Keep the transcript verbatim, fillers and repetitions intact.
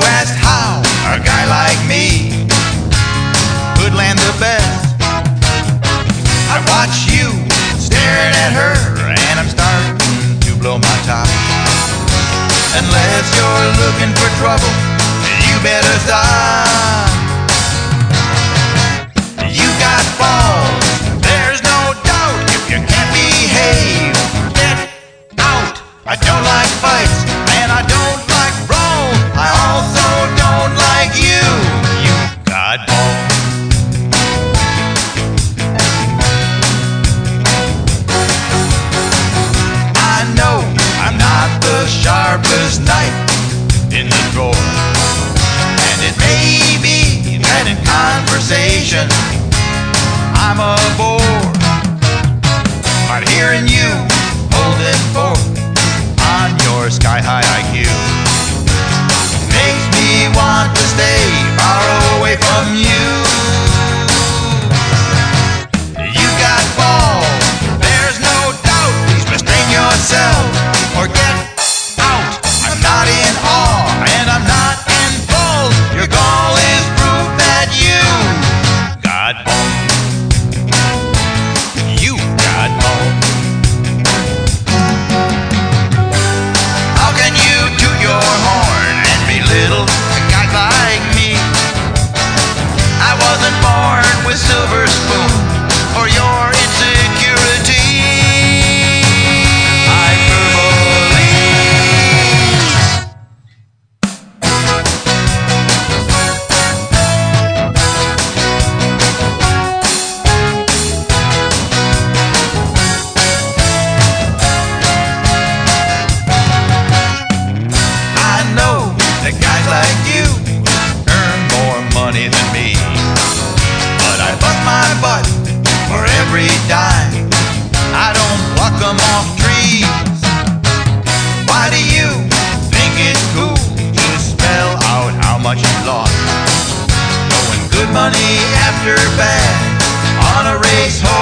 asked how a guy like me could land the best. I watch you staring at her, and I'm starting to blow my top. Unless you're looking for trouble, you better stop. You got balls, there's no doubt. If you can't behave, get out. I don't like fights, and I don't like brawls. I also don't like you. You got balls. I know I'm not the sharpest knife in the drawer, and it may be that in conversation I'm a bore, but hearing you holding forth on your sky-high I Q makes me want to stay far away from you. You got balls, there's no doubt. Please restrain yourself or get out. I'm not in awe and I'm not enthralled. Your gall is proof that you got balls. You got balls. How can you toot your horn and belittle a guy like me? I wasn't born with silver spoon or your insecurity. Guys like you earn more money than me, but I bust my butt for every dime. I don't pluck them off trees. Why do you think it's cool to spell out how much you lost, knowing good money after bad on a racehorse?